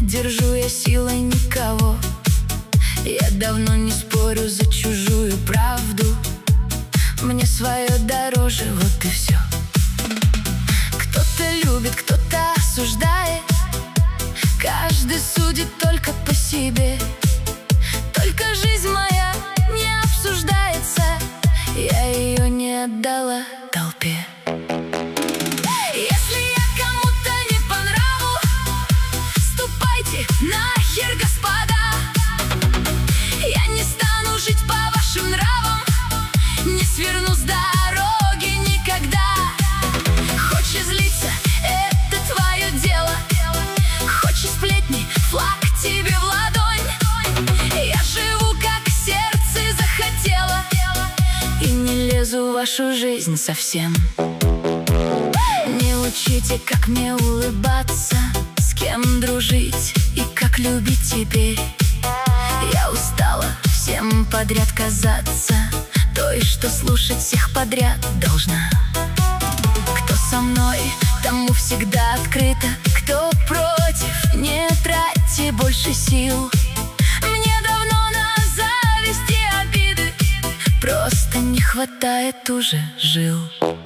держу я силой никого. Я давно не спорю за чужую правду. Мне свое дороже, вот и все. Кто-то любит, кто-то осуждает. Каждый судит только по себе. Только жизнь моя не обсуждается. Я ее не отдала толпе. Если я кому-то не по нраву, ступайте нахер, господа. Я не стану жить по вашим нравам, не сверну с дороги никогда. Хочешь злиться — это твое дело. Хочешь сплетни — флаг тебе в ладонь. Я живу, как сердце захотело, и не лезу в вашу жизнь совсем. Не учите, как мне улыбаться, с кем дружить и как любить теперь. Я устала всем подряд казаться той, что слушать всех подряд должна. Кто со мной, тому всегда открыто. Кто против, не тратьте больше сил. Мне давно на зависть и обиды просто не хватает уже жил.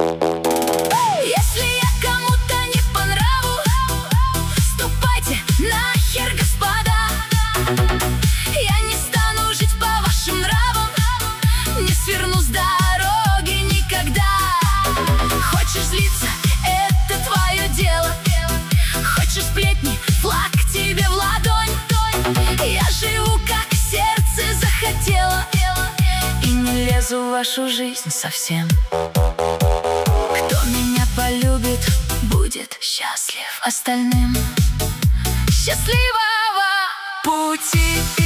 Если я кому-то не по нраву, ступайте нахер, господа. Я не стану жить по вашим нравам, не сверну с дороги никогда. Хочешь злиться — это твое дело. Хочешь сплетни — флаг тебе в ладонь. Я живу, как сердце захотело, и не лезу в вашу жизнь совсем. Кто меня полюбит, будет счастлив остальным. Счастливого пути!